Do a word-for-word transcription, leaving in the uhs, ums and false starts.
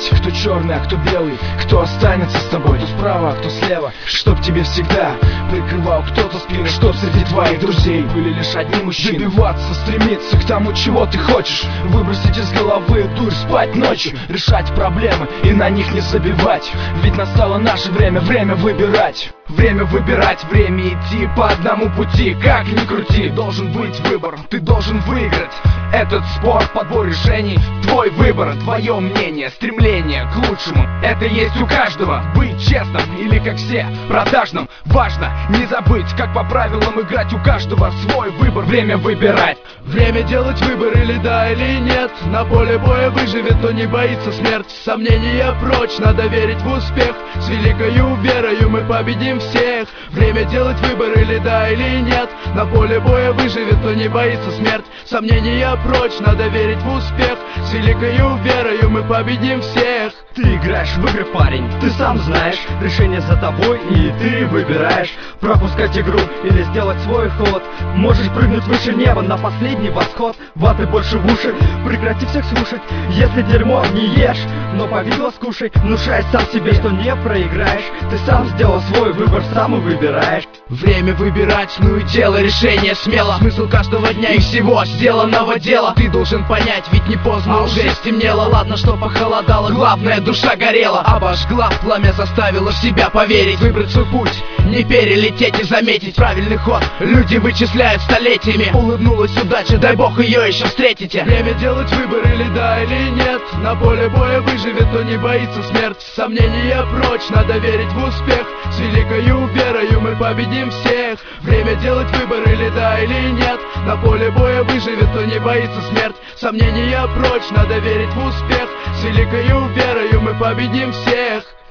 выбирать, кто черный, а кто белый, кто останется с тобой, кто справа, а кто слева, чтоб тебе всегда прикрывал кто-то спину, чтоб среди твоих друзей были лишь одни мужчины. Добиваться, стремиться к тому, чего ты хочешь, выбросить из головы дурь, спать ночью, решать проблемы и на них не забивать. Ведь настало наше время, время выбирать. Время выбирать, время идти по одному пути. Как ни крути, должен быть выбор, ты должен выиграть этот спор, подбор решений. Твой выбор, твое мнение, стремление к лучшему. Это есть у каждого. Быть честным или как все, продажным. Важно не забыть, как по правилам играть. У каждого свой выбор. Время выбирать. Время делать выбор, или да, или нет. На поле боя выживет, кто не боится смерть. Сомнения прочь, надо верить в успех. С великою верою мы победим всех. Время делать выбор, или да, или нет. На поле боя выживет, кто не боится смерть. Сомнения прочь, надо верить в успех. С великою верою мы победим всех. Ты играешь в игры, парень, ты сам знаешь. Решение за тобой, и ты выбираешь пропускать игру или сделать свой ход. Можешь прыгнуть выше неба на последний восход. Ваты больше в уши, прекрати всех слушать. Если дерьмо не ешь, но повидло скушай. Внушай сам себе, что не проиграешь. Ты сам сделал свой выбор, сам и выбираешь. Время выбирать, ну и делай решение смело. Смысл каждого дня и всего сделанного дела ты должен понять, ведь не поздно, а уже стемнело. Ладно, что похолодало, главное, душа горела. Обожгла пламя, заставила в себя поверить. Выбрать свой путь, не перелететь и заметить правильный ход. Люди вычисляют столетиями. Улыбнулась удача, дай бог ее еще встретите. Время делать выбор, или да, или нет. На поле боя выживет, кто не боится смерть. Сомнения прочь, надо верить в успех. С великою верою мы победим всех. Время делать выбор, или да, или нет. На поле боя выживет, кто не боится смерть. Сомнения прочь, надо верить в успех. С великою верою мы победим всех.